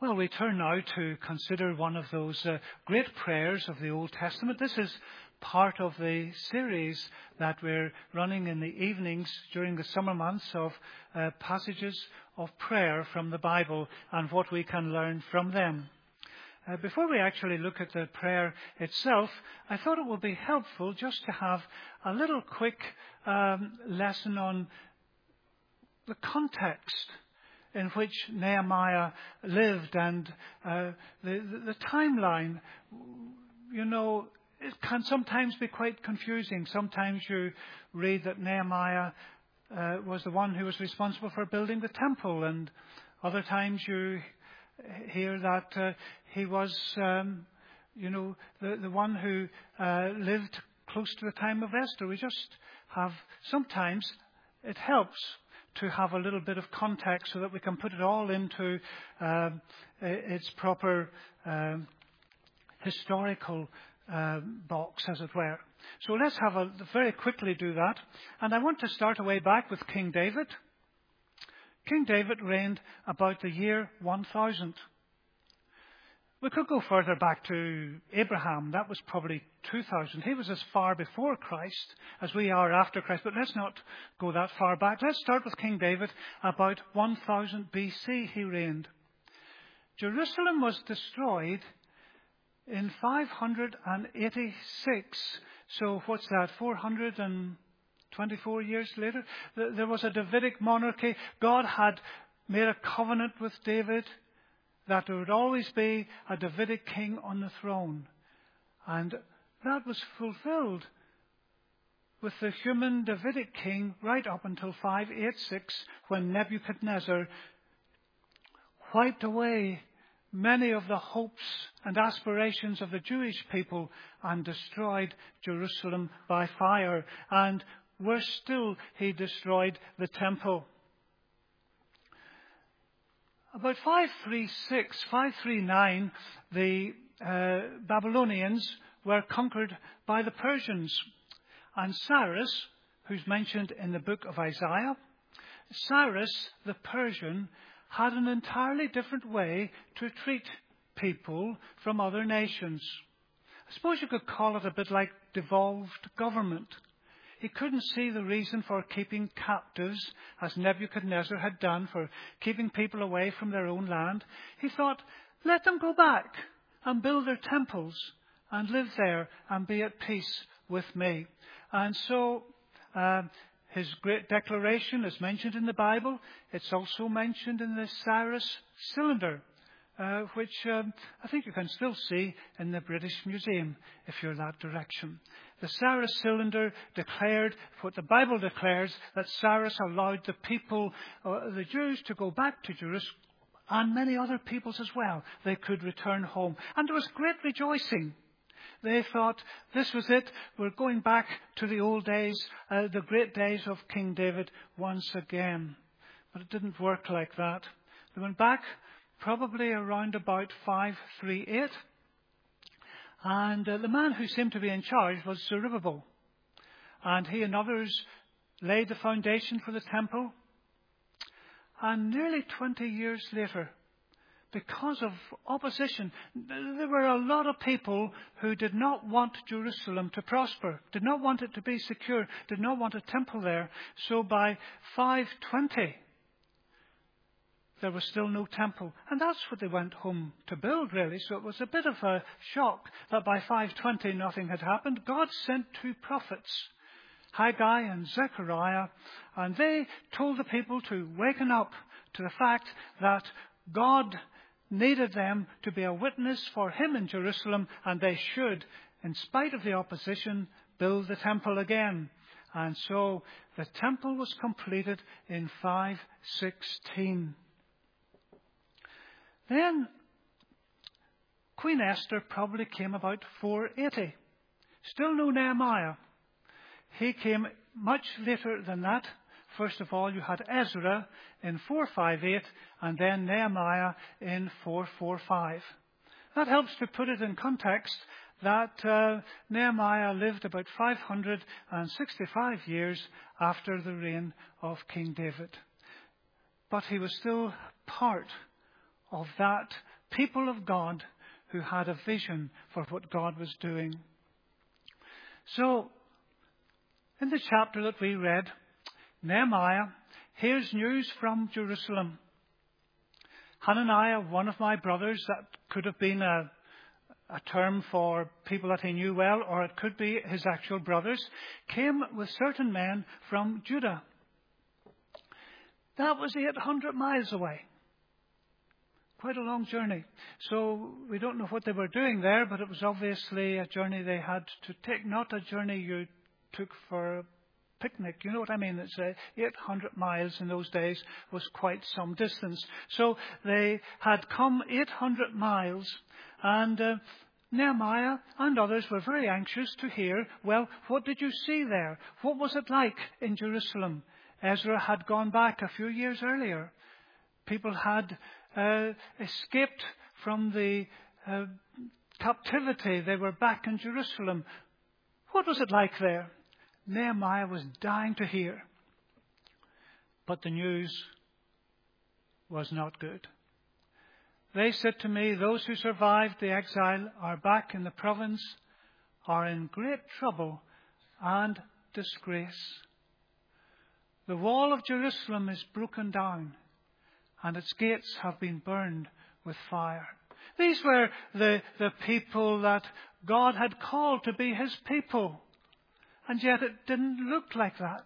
Well, we turn now to consider one of those great prayers of the Old Testament. This is part of the series that we're running in the evenings during the summer months of passages of prayer from the Bible and what we can learn from them. Before we actually look at the prayer itself, I thought it would be helpful just to have a little quick lesson on the context in which Nehemiah lived and the timeline. You know, it can sometimes be quite confusing. Sometimes you read that Nehemiah was the one who was responsible for building the temple, and other times you hear that he was, the one who lived close to the time of Esther. We just have, sometimes it helps to have a little bit of context so that we can put it all into its proper historical box, as it were. So let's very quickly do that. And I want to start away back with King David. King David reigned about the year 1000. We could go further back to Abraham. That was probably 2000. He was as far before Christ as we are after Christ. But let's not go that far back. Let's start with King David. About 1000 BC he reigned. Jerusalem was destroyed in 586. So what's that? 424 years later? There was a Davidic monarchy. God had made a covenant with David that there would always be a Davidic king on the throne. And that was fulfilled with the human Davidic king right up until 586, when Nebuchadnezzar wiped away many of the hopes and aspirations of the Jewish people and destroyed Jerusalem by fire. And worse still, he destroyed the temple. About 539, the Babylonians were conquered by the Persians. And Cyrus, who's mentioned in the book of Isaiah, Cyrus the Persian had an entirely different way to treat people from other nations. I suppose you could call it a bit like devolved government. He couldn't see the reason for keeping captives, as Nebuchadnezzar had done, for keeping people away from their own land. He thought, let them go back and build their temples and live there and be at peace with me. And so his great declaration is mentioned in the Bible. It's also mentioned in the Cyrus Cylinder, which I think you can still see in the British Museum if you're that direction. The Cyrus Cylinder declared what the Bible declares, that Cyrus allowed the people, the Jews, to go back to Jerusalem, and many other peoples as well. They could return home. And there was great rejoicing. They thought, this was it. We're going back to the old days, the great days of King David once again. But it didn't work like that. They went back probably around about 538. And the man who seemed to be in charge was Zerubbabel. And he and others laid the foundation for the temple. And nearly 20 years later, because of opposition, there were a lot of people who did not want Jerusalem to prosper, did not want it to be secure, did not want a temple there. So by 520, there was still no temple. And that's what they went home to build, really. So it was a bit of a shock that by 520 nothing had happened. God sent 2 prophets, Haggai and Zechariah, and they told the people to waken up to the fact that God needed them to be a witness for him in Jerusalem, and they should, in spite of the opposition, build the temple again. And so the temple was completed in 516. Then Queen Esther probably came about 480. Still no Nehemiah. He came much later than that. First of all, you had Ezra in 458 and then Nehemiah in 445. That helps to put it in context that Nehemiah lived about 565 years after the reign of King David. But he was still part of that people of God who had a vision for what God was doing. So, in the chapter that we read, Nehemiah hears news from Jerusalem. Hananiah, one of my brothers, that could have been a term for people that he knew well, or it could be his actual brothers, came with certain men from Judah. That was 800 miles away. Quite a long journey. So we don't know what they were doing there, but it was obviously a journey they had to take, not a journey you took for a picnic. You know what I mean? It's 800 miles in those days was quite some distance. So they had come 800 miles, and Nehemiah and others were very anxious to hear, well, what did you see there? What was it like in Jerusalem? Ezra had gone back a few years earlier. People had escaped from the captivity. They were back in Jerusalem. What was it like there? Nehemiah was dying to hear. But the news was not good. They said to me, those who survived the exile are back in the province, are in great trouble and disgrace. The wall of Jerusalem is broken down, and its gates have been burned with fire. These were the people that God had called to be his people. And yet it didn't look like that.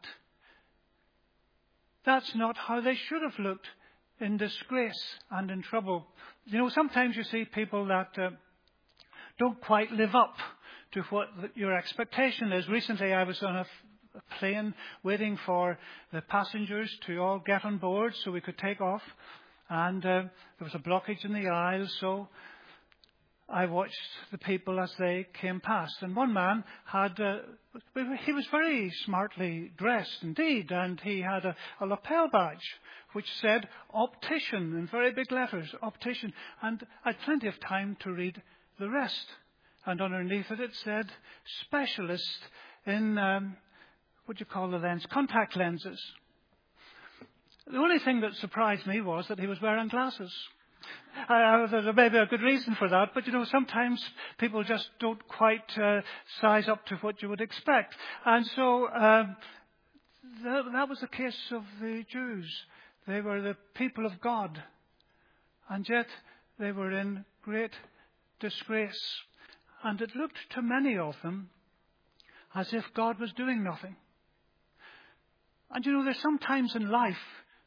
That's not how they should have looked, in disgrace and in trouble. You know, sometimes you see people that don't quite live up to what your expectation is. Recently I was on a plane waiting for the passengers to all get on board so we could take off. And there was a blockage in the aisle, so I watched the people as they came past. And one man he was very smartly dressed indeed, and he had a lapel badge which said optician in very big letters, optician. And I had plenty of time to read the rest. And underneath it said specialist in, what do you call the lens? Contact lenses. The only thing that surprised me was that he was wearing glasses. There may be a good reason for that, but you know, sometimes people just don't quite size up to what you would expect. And so that was the case of the Jews. They were the people of God, and yet they were in great disgrace. And it looked to many of them as if God was doing nothing. And you know, there's some times in life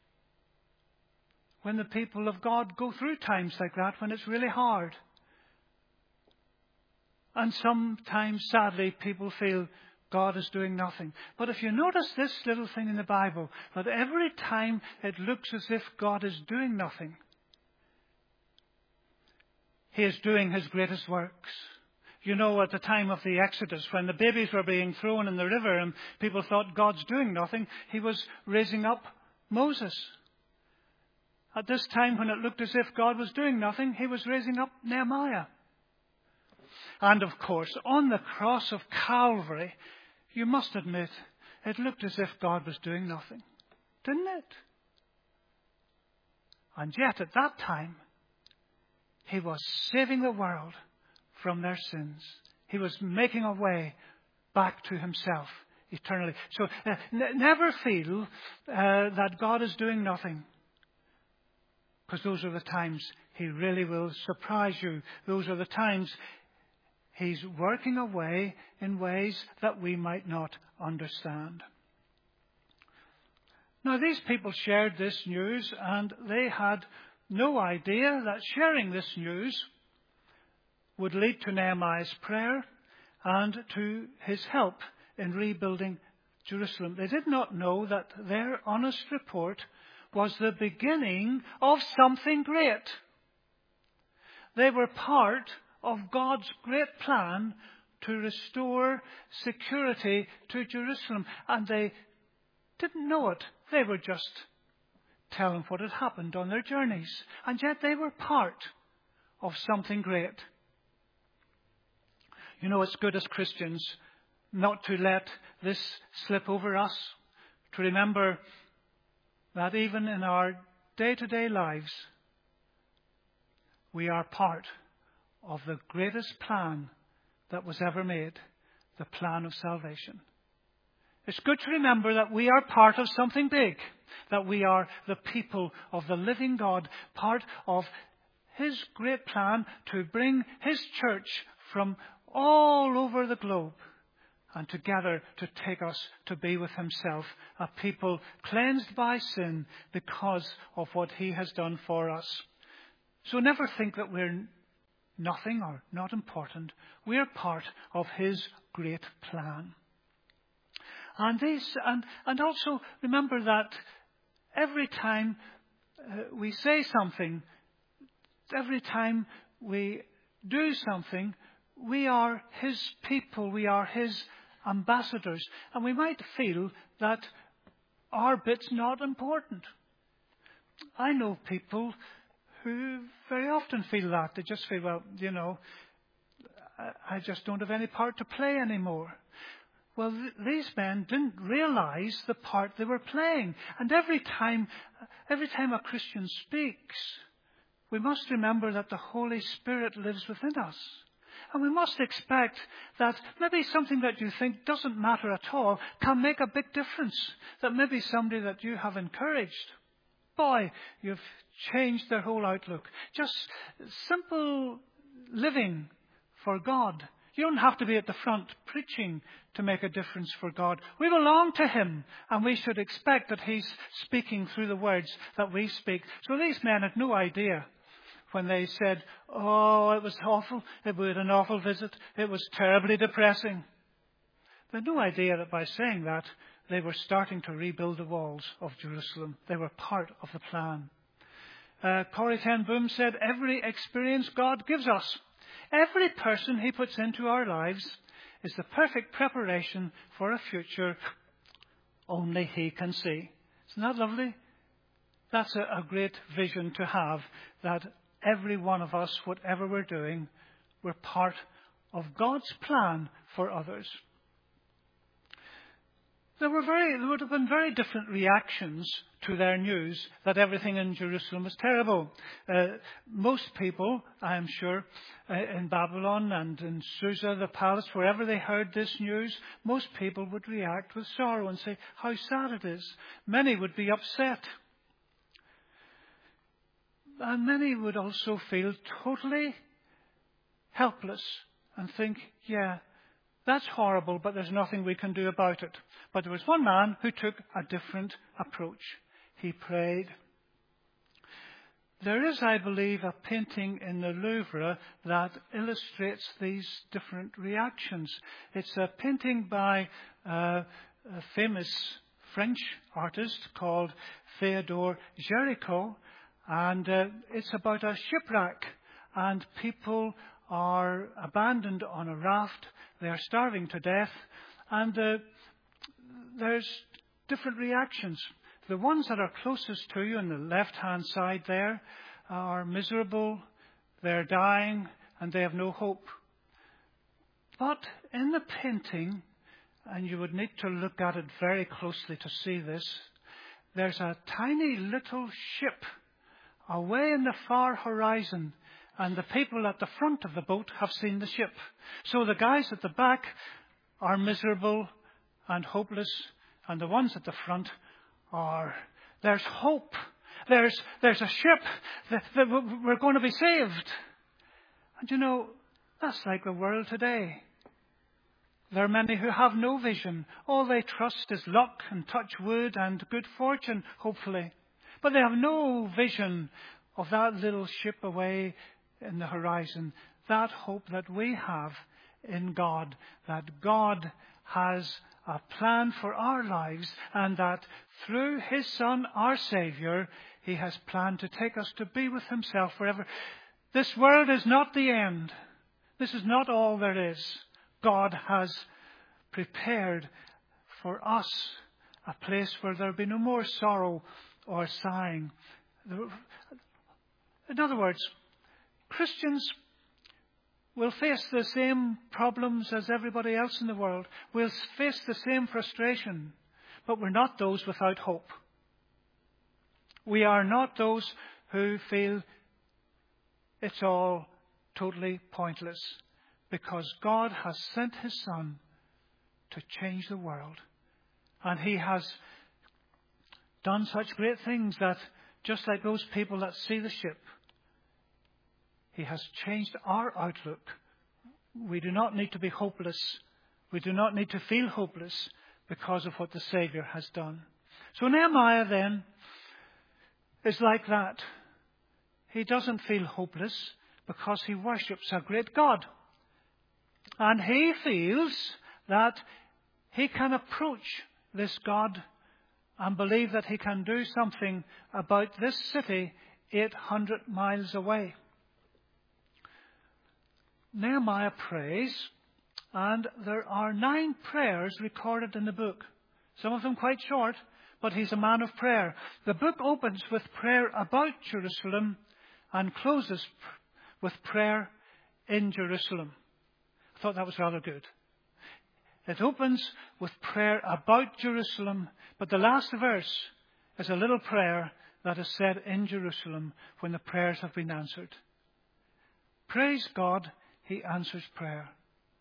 when the people of God go through times like that, when it's really hard. And sometimes, sadly, people feel God is doing nothing. But if you notice this little thing in the Bible, that every time it looks as if God is doing nothing, he is doing his greatest works. You know, at the time of the Exodus, when the babies were being thrown in the river and people thought God's doing nothing, he was raising up Moses. At this time, when it looked as if God was doing nothing, he was raising up Nehemiah. And of course, on the cross of Calvary, you must admit, it looked as if God was doing nothing. Didn't it? And yet, at that time, he was saving the world from their sins. He was making a way back to himself eternally. So never feel that God is doing nothing, because those are the times he really will surprise you. Those are the times he's working away in ways that we might not understand. Now, these people shared this news, and they had no idea that sharing this news would lead to Nehemiah's prayer and to his help in rebuilding Jerusalem. They did not know that their honest report was the beginning of something great. They were part of God's great plan to restore security to Jerusalem. And they didn't know it. They were just telling what had happened on their journeys. And yet they were part of something great. You know, it's good as Christians not to let this slip over us, to remember that even in our day-to-day lives, we are part of the greatest plan that was ever made, the plan of salvation. It's good to remember that we are part of something big, that we are the people of the living God, part of His great plan to bring His church from all over the globe and together to take us to be with Himself, a people cleansed by sin because of what He has done for us. So never think that we're nothing or not important. We're part of His great plan. And also remember that every time we say something, every time we do something, we are His people, we are His ambassadors. And we might feel that our bit's not important. I know people who very often feel that. They just feel, well, I just don't have any part to play anymore. Well, these men didn't realize the part they were playing. And every time a Christian speaks, we must remember that the Holy Spirit lives within us. And we must expect that maybe something that you think doesn't matter at all can make a big difference. That maybe somebody that you have encouraged, boy, you've changed their whole outlook. Just simple living for God. You don't have to be at the front preaching to make a difference for God. We belong to Him, and we should expect that He's speaking through the words that we speak. So these men had no idea when they said, oh, it was awful. It was an awful visit. It was terribly depressing. They had no idea that by saying that, they were starting to rebuild the walls of Jerusalem. They were part of the plan. Corrie ten Boom said, every experience God gives us, every person He puts into our lives is the perfect preparation for a future only He can see. Isn't that lovely? That's a great vision to have, that every one of us, whatever we're doing, we're part of God's plan for others. There would have been very different reactions to their news that everything in Jerusalem was terrible. Most people, I am sure, in Babylon and in Susa, the palace, wherever they heard this news, most people would react with sorrow and say, how sad it is. Many would be upset. And many would also feel totally helpless and think, yeah, that's horrible, but there's nothing we can do about it. But there was one man who took a different approach. He prayed. There is, I believe, a painting in the Louvre that illustrates these different reactions. It's a painting by a famous French artist called Theodore Géricault, and it's about a shipwreck, and people are abandoned on a raft. They are starving to death, and there's different reactions. The ones that are closest to you on the left-hand side there are miserable, they're dying, and they have no hope. But in the painting, and you would need to look at it very closely to see this, there's a tiny little ship away in the far horizon, and the people at the front of the boat have seen the ship. So the guys at the back are miserable and hopeless, and the ones at the front there's hope. There's a ship that we're going to be saved. And that's like the world today. There are many who have no vision. All they trust is luck and touch wood and good fortune, hopefully. But they have no vision of that little ship away in the horizon. That hope that we have in God, that God has a plan for our lives, and that through His Son, our Saviour, He has planned to take us to be with Himself forever. This world is not the end. This is not all there is. God has prepared for us a place where there will be no more sorrow or sighing. In other words, Christians will face the same problems as everybody else in the world. We'll face the same frustration, but we're not those without hope. We are not those who feel it's all totally pointless, because God has sent his Son to change the world. And he has done such great things that, just like those people that see the ship, he has changed our outlook. We do not need to be hopeless. We do not need to feel hopeless because of what the Saviour has done. So Nehemiah then is like that. He doesn't feel hopeless because he worships a great God. And he feels that he can approach this God and believe that he can do something about this city 800 miles away. Nehemiah prays, and there are 9 prayers recorded in the book. Some of them quite short, but he's a man of prayer. The book opens with prayer about Jerusalem and closes with prayer in Jerusalem. I thought that was rather good. It opens with prayer about Jerusalem, but the last verse is a little prayer that is said in Jerusalem when the prayers have been answered. Praise God, he answers prayer.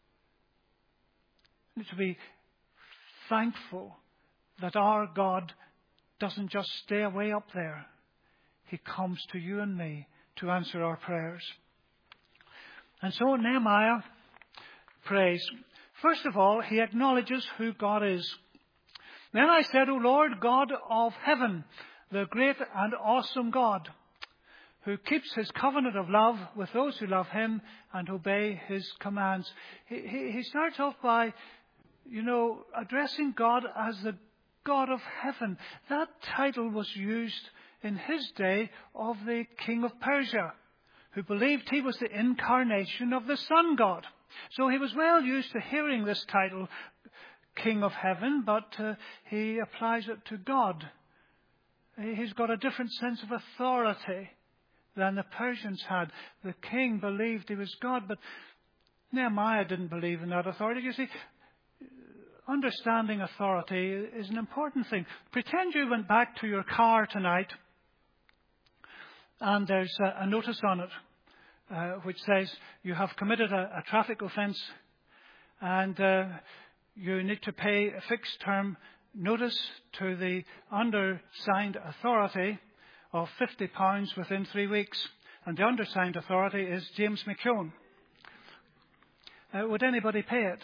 We need to be thankful that our God doesn't just stay way up there. He comes to you and me to answer our prayers. And so Nehemiah prays. First of all, he acknowledges who God is. Then I said, O Lord God of heaven, the great and awesome God, who keeps his covenant of love with those who love him and obey his commands. He starts off by, addressing God as the God of heaven. That title was used in his day of the king of Persia, who believed he was the incarnation of the sun god. So he was well used to hearing this title, King of Heaven, but he applies it to God. He's got a different sense of authority than the Persians had. The king believed he was God, but Nehemiah didn't believe in that authority. You see, understanding authority is an important thing. Pretend you went back to your car tonight and there's a notice on it which says you have committed a traffic offence and you need to pay a fixed term notice to the undersigned authority of £50 within 3 weeks. And the undersigned authority is James McKeown. Would anybody pay it?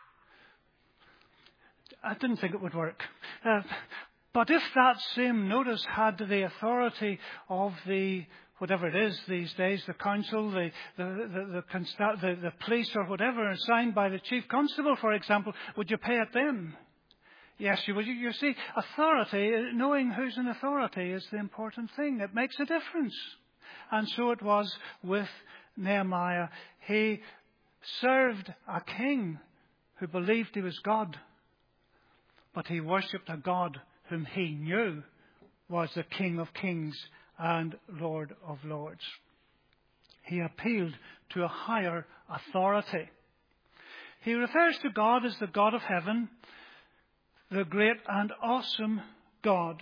I didn't think it would work. But if that same notice had the authority of the, whatever it is these days, the council, the police or whatever, signed by the chief constable, for example, would you pay it then? Yes, you would. You see, authority, knowing who's in authority is the important thing. It makes a difference. And so it was with Nehemiah. He served a king who believed he was God, but he worshipped a God whom he knew was the King of Kings and Lord of Lords. He appealed to a higher authority. He refers to God as the God of heaven, the great and awesome God.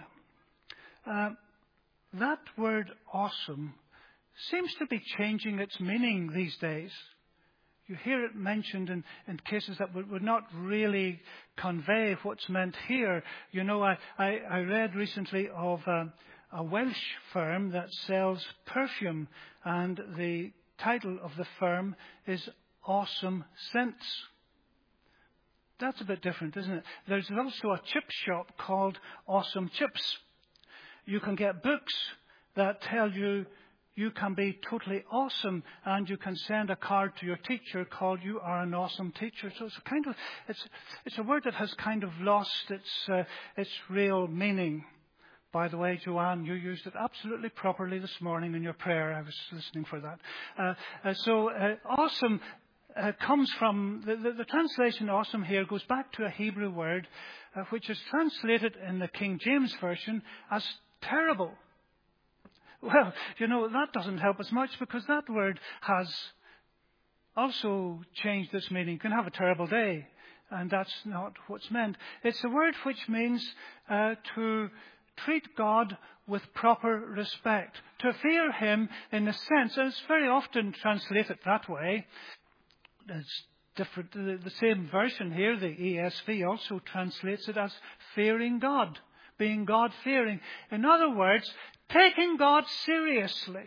That word awesome seems to be changing its meaning these days. You hear it mentioned in cases that would not really convey what's meant here. I read recently of a Welsh firm that sells perfume, and the title of the firm is Awesome Scents. That's a bit different, isn't it? There's also a chip shop called Awesome Chips. You can get books that tell you you can be totally awesome, and you can send a card to your teacher called "You are an awesome teacher." So it's a word that has kind of lost its real meaning. By the way, Joanne, you used it absolutely properly this morning in your prayer. I was listening for that. Awesome comes from the translation "awesome" here goes back to a Hebrew word which is translated in the King James Version as terrible. Well, that doesn't help us much, because that word has also changed its meaning. You can have a terrible day, and that's not what's meant. It's a word which means to treat God with proper respect, to fear him in the sense, and it's very often translated that way. It's different. The same version here, the ESV, also translates it as fearing God, being God-fearing. In other words, taking God seriously.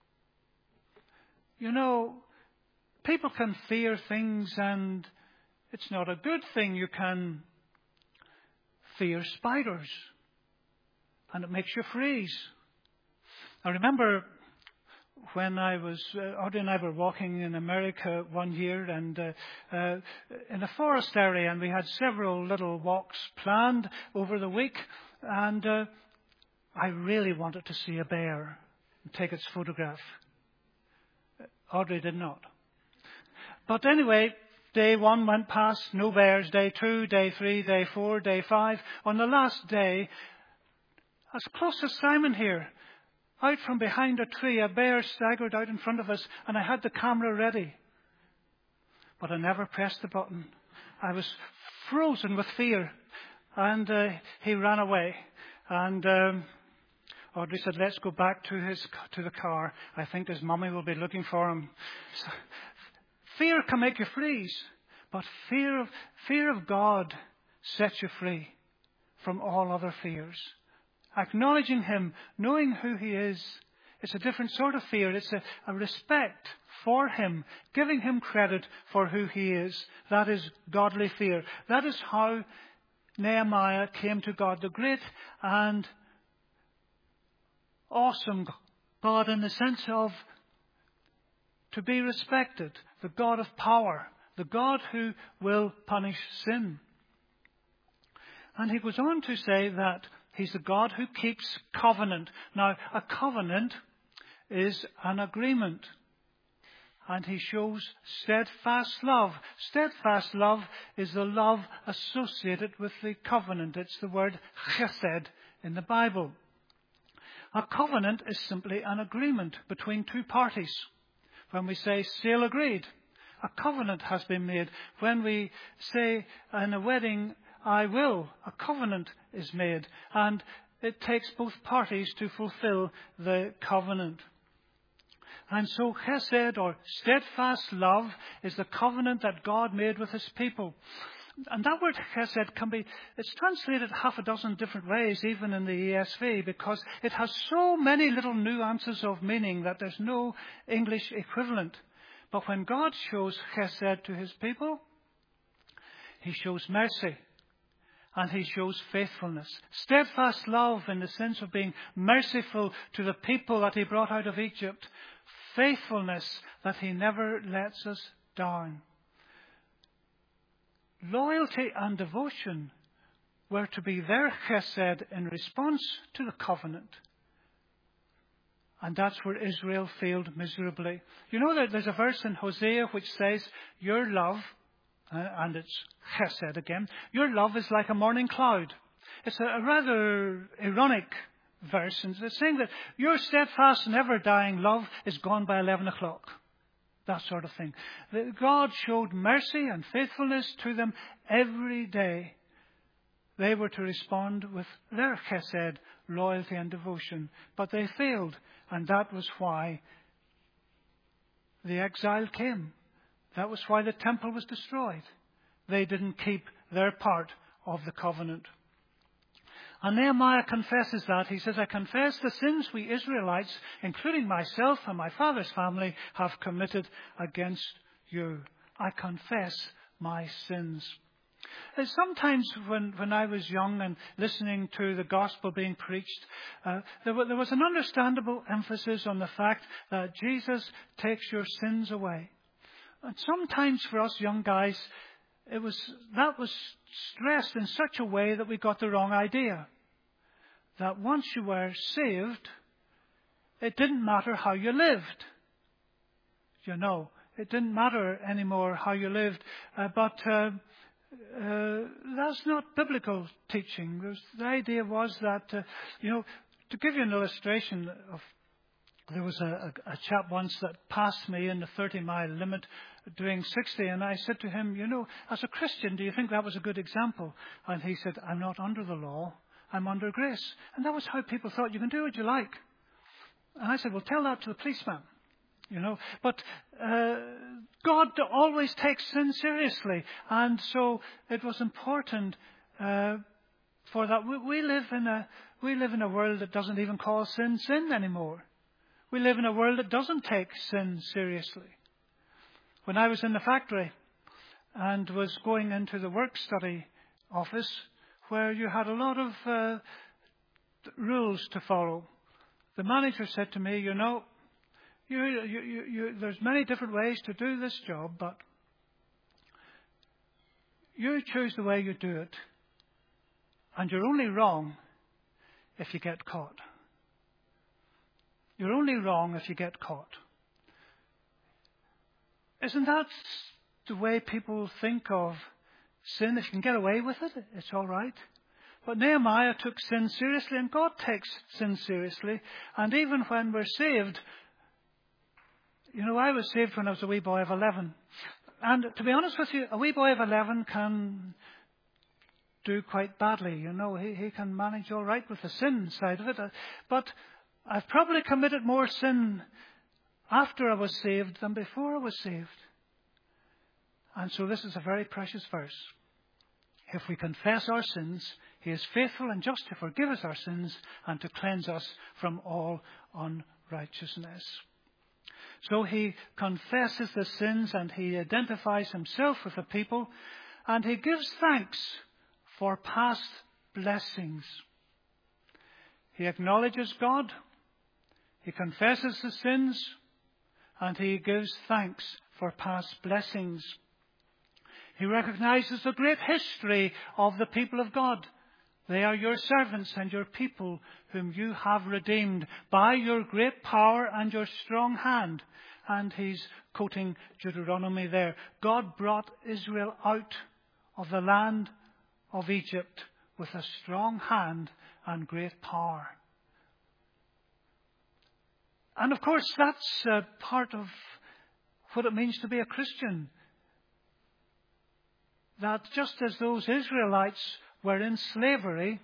You know, people can fear things and it's not a good thing. You can fear spiders and it makes you freeze. I remember when Audrey and I were walking in America one year and in a forest area, and we had several little walks planned over the week, and I really wanted to see a bear and take its photograph. Audrey did not. But anyway, day 1 went past, no bears. Day 2, day 3, day 4, day 5. On the last day, as close as Simon here, out from behind a tree, a bear staggered out in front of us, and I had the camera ready. But I never pressed the button. I was frozen with fear. And he ran away. And Audrey said, let's go back to the car. I think his mummy will be looking for him. So, fear can make you freeze. But fear of God sets you free from all other fears. Acknowledging him, knowing who he is, it's a different sort of fear. It's a respect for him, giving him credit for who he is. That is godly fear. That is how Nehemiah came to God, the great and awesome God in the sense of to be respected, the God of power, the God who will punish sin. And he goes on to say that he's the God who keeps covenant. Now, a covenant is an agreement. And he shows steadfast love. Steadfast love is the love associated with the covenant. It's the word chesed in the Bible. A covenant is simply an agreement between two parties. When we say sale agreed, a covenant has been made. When we say in a wedding, I will, a covenant is made. And it takes both parties to fulfill the covenant. And so chesed, or steadfast love, is the covenant that God made with his people. And that word chesed it's translated half a dozen different ways, even in the ESV, because it has so many little nuances of meaning that there's no English equivalent. But when God shows chesed to his people, he shows mercy. And he shows faithfulness. Steadfast love in the sense of being merciful to the people that he brought out of Egypt. Faithfulness that he never lets us down. Loyalty and devotion were to be their chesed in response to the covenant. And that's where Israel failed miserably. You know that there's a verse in Hosea which says, your love, and it's chesed again, your love is like a morning cloud. It's a rather ironic verse, and it's saying that your steadfast, never-dying love is gone by 11 o'clock. That sort of thing. God showed mercy and faithfulness to them every day. They were to respond with their chesed, loyalty and devotion. But they failed, and that was why the exile came. That was why the temple was destroyed. They didn't keep their part of the covenant. And Nehemiah confesses that. He says, I confess the sins we Israelites, including myself and my father's family, have committed against you. I confess my sins. Sometimes when I was young and listening to the gospel being preached, there was an understandable emphasis on the fact that Jesus takes your sins away. And sometimes for us young guys, that was stressed in such a way that we got the wrong idea. That once you were saved, it didn't matter how you lived. You know, it didn't matter anymore how you lived. But that's not biblical teaching. The idea was that, to give you an illustration of, there was a chap once that passed me in the 30-mile limit doing 60, and I said to him, as a Christian, do you think that was a good example? And he said, I'm not under the law. I'm under grace. And that was how people thought, you can do what you like. And I said, well, tell that to the policeman. But God always takes sin seriously. And so it was important for that. We live in a world that doesn't even call sin anymore. We live in a world that doesn't take sin seriously. When I was in the factory and was going into the work study office, where you had a lot of rules to follow, the manager said to me, there's many different ways to do this job, but you choose the way you do it, and you're only wrong if you get caught. You're only wrong if you get caught. Isn't that the way people think of sin? If you can get away with it, it's all right. But Nehemiah took sin seriously, and God takes sin seriously. And even when we're saved, I was saved when I was a wee boy of 11. And to be honest with you, a wee boy of 11 can do quite badly. He can manage all right with the sin side of it. But I've probably committed more sin after I was saved than before I was saved. And so this is a very precious verse. If we confess our sins, He is faithful and just to forgive us our sins and to cleanse us from all unrighteousness. So he confesses the sins and he identifies himself with the people, and he gives thanks for past blessings. He acknowledges God, he confesses the sins, and he gives thanks for past blessings. He recognizes the great history of the people of God. They are your servants and your people whom you have redeemed by your great power and your strong hand. And he's quoting Deuteronomy there. God brought Israel out of the land of Egypt with a strong hand and great power. And of course, that's part of what it means to be a Christian. That just as those Israelites were in slavery,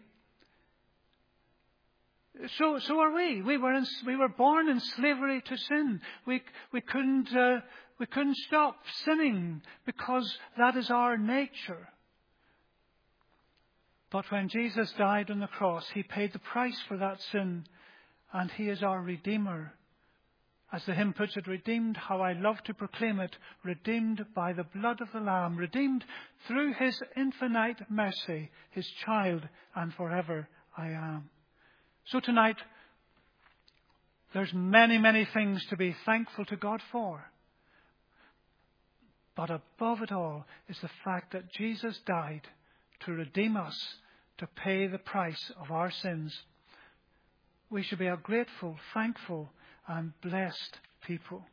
so are we. We were born in slavery to sin. We couldn't stop sinning because that is our nature. But when Jesus died on the cross, he paid the price for that sin, and he is our Redeemer. As the hymn puts it, redeemed, how I love to proclaim it, redeemed by the blood of the Lamb, redeemed through his infinite mercy, his child, and forever I am. So tonight, there's many, many things to be thankful to God for. But above it all is the fact that Jesus died to redeem us, to pay the price of our sins. We should be a grateful, thankful, and blessed people.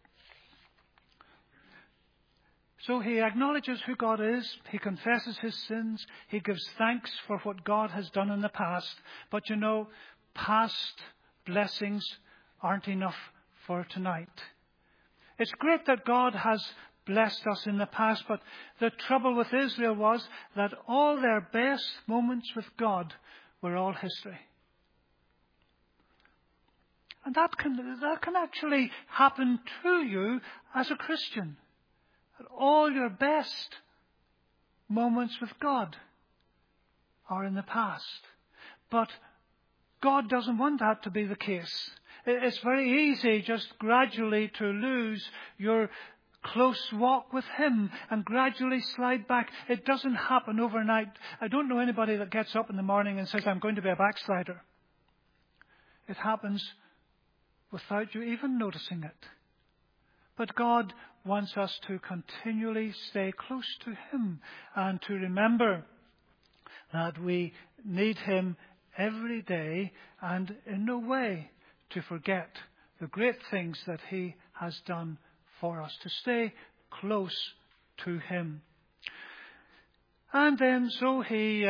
So he acknowledges who God is. He confesses his sins. He gives thanks for what God has done in the past. But past blessings aren't enough for tonight. It's great that God has blessed us in the past, but the trouble with Israel was that all their best moments with God were all history. And that can actually happen to you as a Christian. That all your best moments with God are in the past. But God doesn't want that to be the case. It's very easy just gradually to lose your close walk with him and gradually slide back. It doesn't happen overnight. I don't know anybody that gets up in the morning and says, I'm going to be a backslider. It happens without you even noticing it. But God wants us to continually stay close to him and to remember that we need him every day, and in no way to forget the great things that he has done for us, to stay close to him. And then so he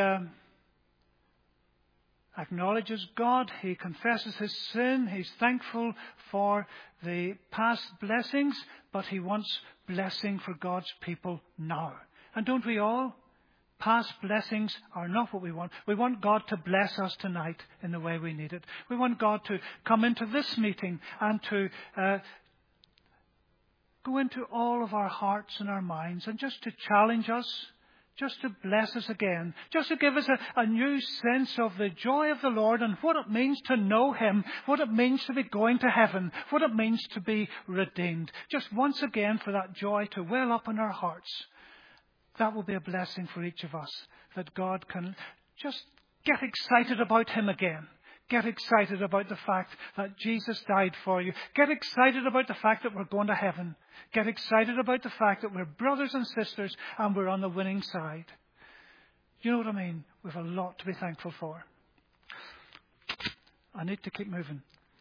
acknowledges God, he confesses his sin, he's thankful for the past blessings, but he wants blessing for God's people now. And don't we all? Past blessings are not what we want. We want God to bless us tonight in the way we need it. We want God to come into this meeting and to go into all of our hearts and our minds and just to challenge us, just to bless us again, just to give us a new sense of the joy of the Lord and what it means to know Him, what it means to be going to heaven, what it means to be redeemed. Just once again for that joy to well up in our hearts. That will be a blessing for each of us, that God can just get excited about Him again. Get excited about the fact that Jesus died for you. Get excited about the fact that we're going to heaven. Get excited about the fact that we're brothers and sisters and we're on the winning side. You know what I mean? We have a lot to be thankful for. I need to keep moving.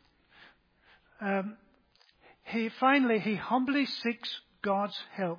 He humbly seeks God's help.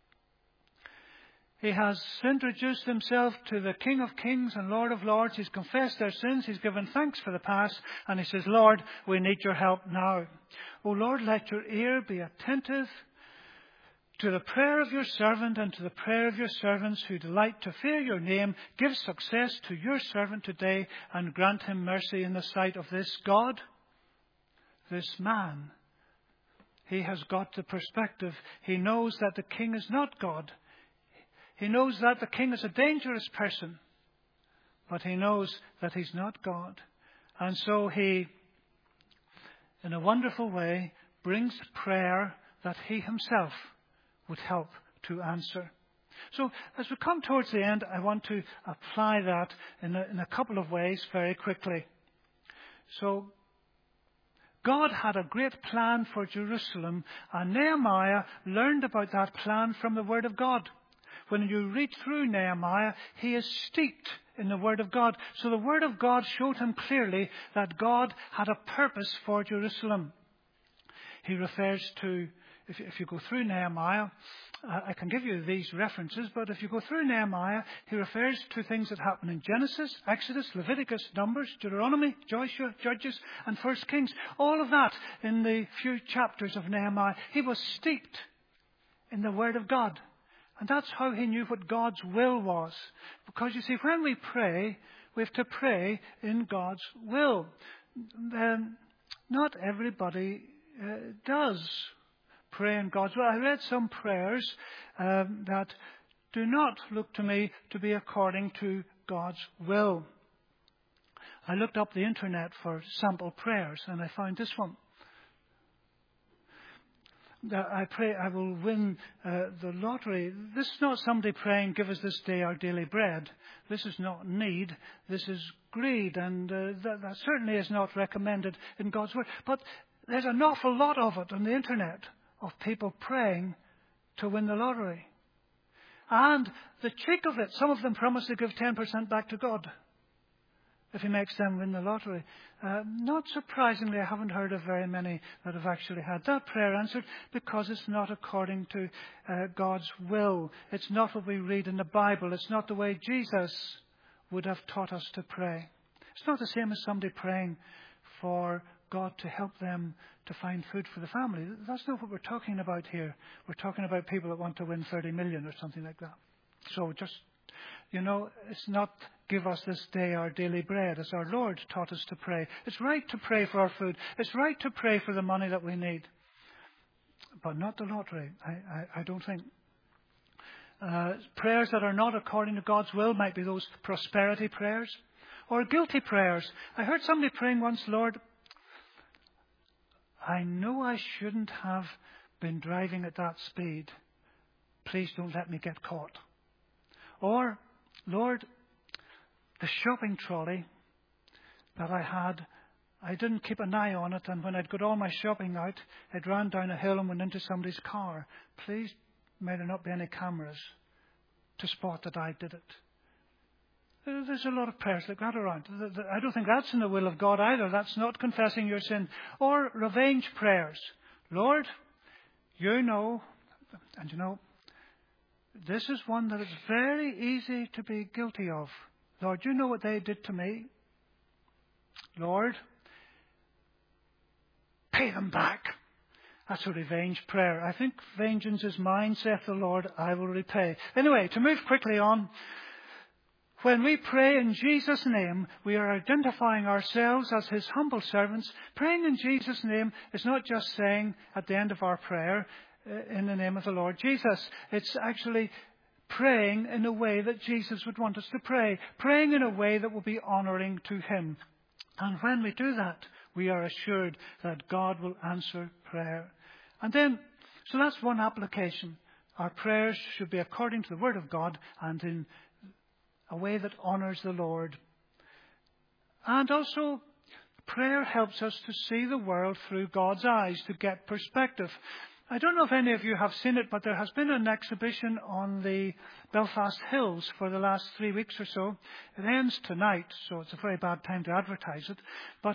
He has introduced himself to the King of Kings and Lord of Lords. He's confessed their sins. He's given thanks for the past. And he says, Lord, we need your help now. O Lord, let your ear be attentive to the prayer of your servant and to the prayer of your servants who delight to fear your name. Give success to your servant today and grant him mercy in the sight of this God, this man. He has got the perspective. He knows that the king is not God. He knows that the king is a dangerous person, but he knows that he's not God. And so he, in a wonderful way, brings prayer that he himself would help to answer. So as we come towards the end, I want to apply that in a couple of ways very quickly. So God had a great plan for Jerusalem, and Nehemiah learned about that plan from the Word of God. When you read through Nehemiah, he is steeped in the Word of God. So the Word of God showed him clearly that God had a purpose for Jerusalem. He refers to, if you go through Nehemiah, I can give you these references, but if you go through Nehemiah, he refers to things that happen in Genesis, Exodus, Leviticus, Numbers, Deuteronomy, Joshua, Judges, and 1 Kings. All of that in the few chapters of Nehemiah. He was steeped in the Word of God. And that's how he knew what God's will was. Because you see, when we pray, we have to pray in God's will. Not everybody does pray in God's will. I read some prayers that do not look to me to be according to God's will. I looked up the internet for sample prayers and I found this one. I pray I will win the lottery. This is not somebody praying, give us this day our daily bread. This is not need. This is greed. And that certainly is not recommended in God's Word. But there's an awful lot of it on the internet, of people praying to win the lottery. And the cheek of it, some of them promise to give 10% back to God if he makes them win the lottery. Not surprisingly, I haven't heard of very many that have actually had that prayer answered, because it's not according to God's will. It's not what we read in the Bible. It's not the way Jesus would have taught us to pray. It's not the same as somebody praying for God to help them to find food for the family. That's not what we're talking about here. We're talking about people that want to win 30 million or something like that. So just, it's not give us this day our daily bread, as our Lord taught us to pray. It's right to pray for our food. It's right to pray for the money that we need. But not the lottery, I don't think. Prayers that are not according to God's will might be those prosperity prayers or guilty prayers. I heard somebody praying once, Lord, I know I shouldn't have been driving at that speed. Please don't let me get caught. Or, Lord, the shopping trolley that I had, I didn't keep an eye on it, and when I'd got all my shopping out, it ran down a hill and went into somebody's car. Please, may there not be any cameras to spot that I did it. There's a lot of prayers like that around. I don't think that's in the will of God either. That's not confessing your sin. Or revenge prayers. Lord, you know, and this is one that is very easy to be guilty of. Lord, you know what they did to me. Lord, pay them back. That's a revenge prayer. I think vengeance is mine, saith the Lord, I will repay. Anyway, to move quickly on, When we pray in Jesus' name, we are identifying ourselves as his humble servants. Praying in Jesus' name is not just saying at the end of our prayer, in the name of the Lord Jesus. It's actually praying in a way that Jesus would want us to pray. Praying in a way that will be honouring to him. And when we do that, we are assured that God will answer prayer. And then, so that's one application. Our prayers should be according to the Word of God and in a way that honours the Lord. And also, prayer helps us to see the world through God's eyes, to get perspective. I don't know if any of you have seen it, but there has been an exhibition on the Belfast Hills for the last 3 weeks or so. It ends tonight, so it's a very bad time to advertise it. But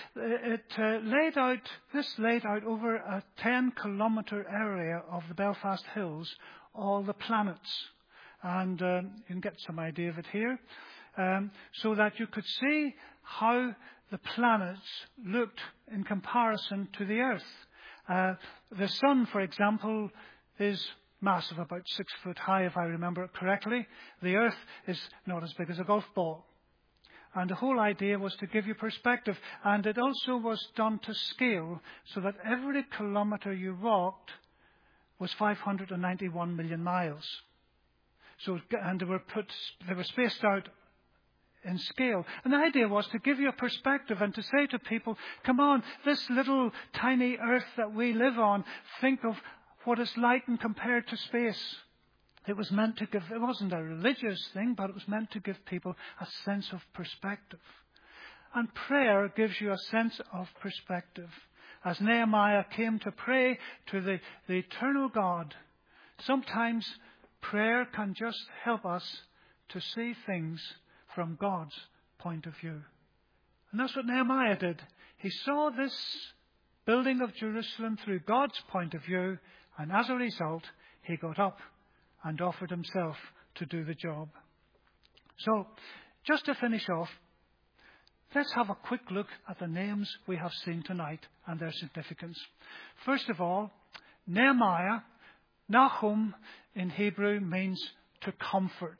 this laid out over a 10-kilometre area of the Belfast Hills, all the planets. And you can get some idea of it here. So that you could see how the planets looked in comparison to the Earth. The sun, for example, is massive, about 6 foot high, if I remember it correctly. The Earth is not as big as a golf ball. And the whole idea was to give you perspective. And it also was done to scale, so that every kilometre you walked was 591 million miles. So, and they were spaced out in scale. And the idea was to give you a perspective and to say to people, come on, this little tiny Earth that we live on, think of what it's like and compared to space. It was meant to give, it wasn't a religious thing, but it was meant to give people a sense of perspective. And prayer gives you a sense of perspective. As Nehemiah came to pray to the eternal God, sometimes prayer can just help us to see things from God's point of view. And that's what Nehemiah did. He saw this building of Jerusalem through God's point of view, and as a result, he got up and offered himself to do the job. So, just to finish off, let's have a quick look at the names we have seen tonight and their significance. First of all, Nehemiah, Nahum in Hebrew means to comfort.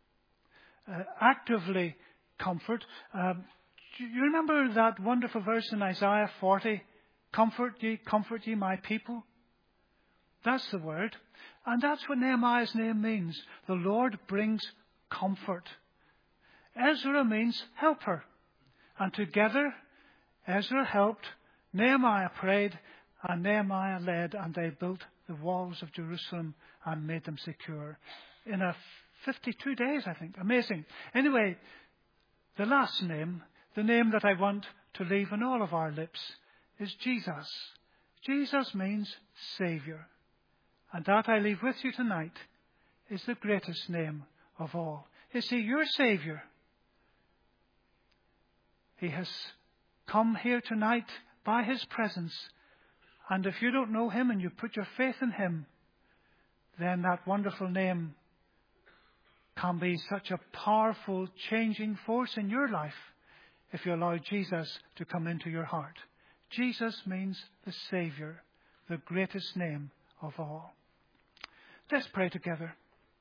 Actively comfort. Do you remember that wonderful verse in Isaiah 40? Comfort ye my people. That's the word. And that's what Nehemiah's name means. The Lord brings comfort. Ezra means helper. And together, Ezra helped, Nehemiah prayed, and Nehemiah led, and they built the walls of Jerusalem and made them secure. In 52 days, I think. Amazing. Anyway, the last name, the name that I want to leave on all of our lips, is Jesus. Jesus means Saviour. And that I leave with you tonight is the greatest name of all. Is he your Saviour? He has come here tonight by his presence. And if you don't know him and you put your faith in him, then that wonderful name can be such a powerful changing force in your life if you allow Jesus to come into your heart. Jesus means the Saviour, the greatest name of all. Let's pray together.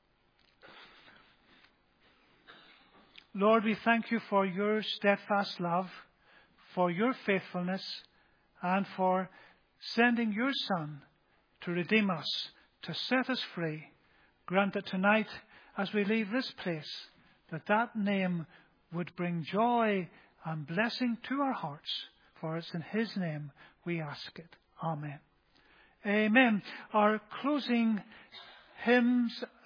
Lord, we thank you for your steadfast love, for your faithfulness, and for sending your Son to redeem us, to set us free. Grant that tonight, as we leave this place, that name would bring joy and blessing to our hearts. For it's in his name we ask it. Amen. Amen. Our closing hymn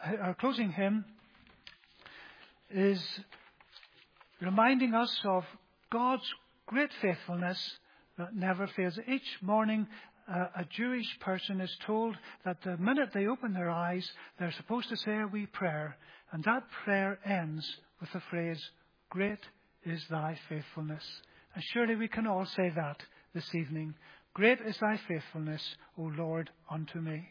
is reminding us of God's great faithfulness that never fails. Each morning, a Jewish person is told that the minute they open their eyes, they're supposed to say a wee prayer. And that prayer ends with the phrase, "Great is thy faithfulness." And surely we can all say that this evening. Great is thy faithfulness, O Lord, unto me.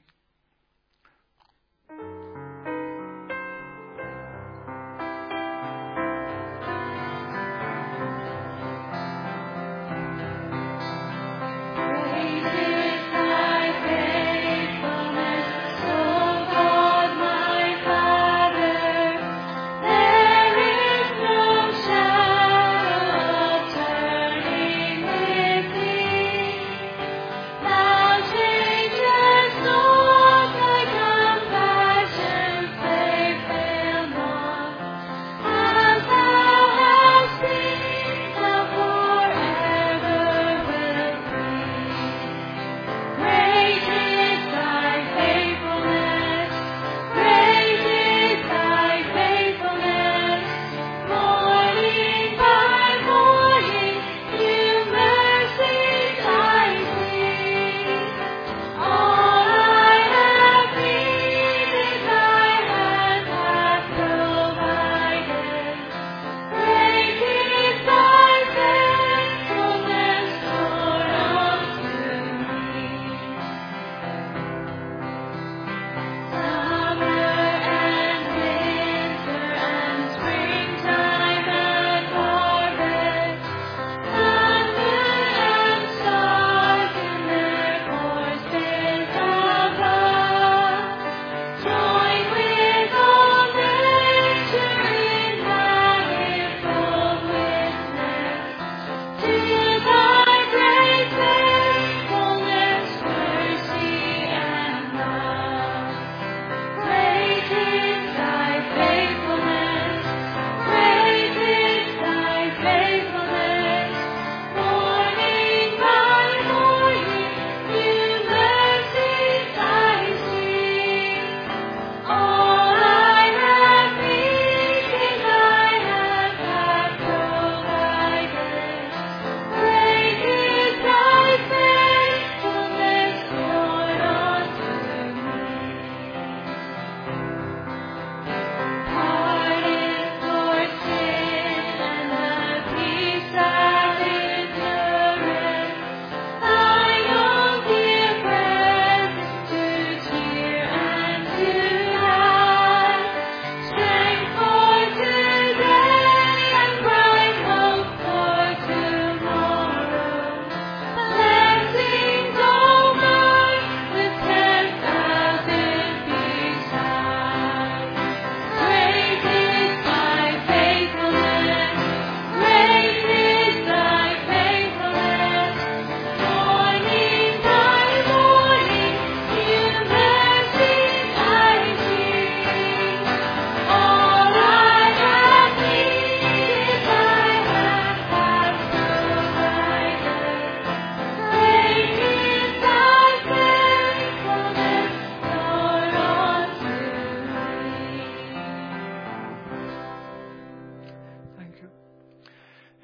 There is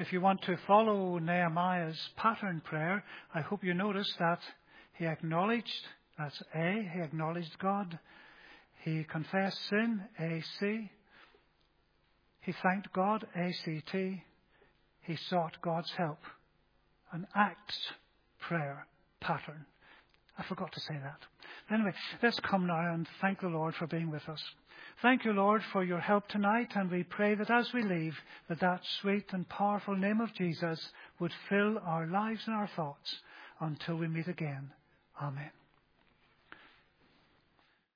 If you want to follow Nehemiah's pattern prayer, I hope you notice that he acknowledged, that's A, he acknowledged God. He confessed sin, AC. He thanked God, ACT. He sought God's help. An Acts prayer pattern. I forgot to say that. Anyway, let's come now and thank the Lord for being with us. Thank you, Lord, for your help tonight, and we pray that as we leave, that sweet and powerful name of Jesus would fill our lives and our thoughts until we meet again. Amen.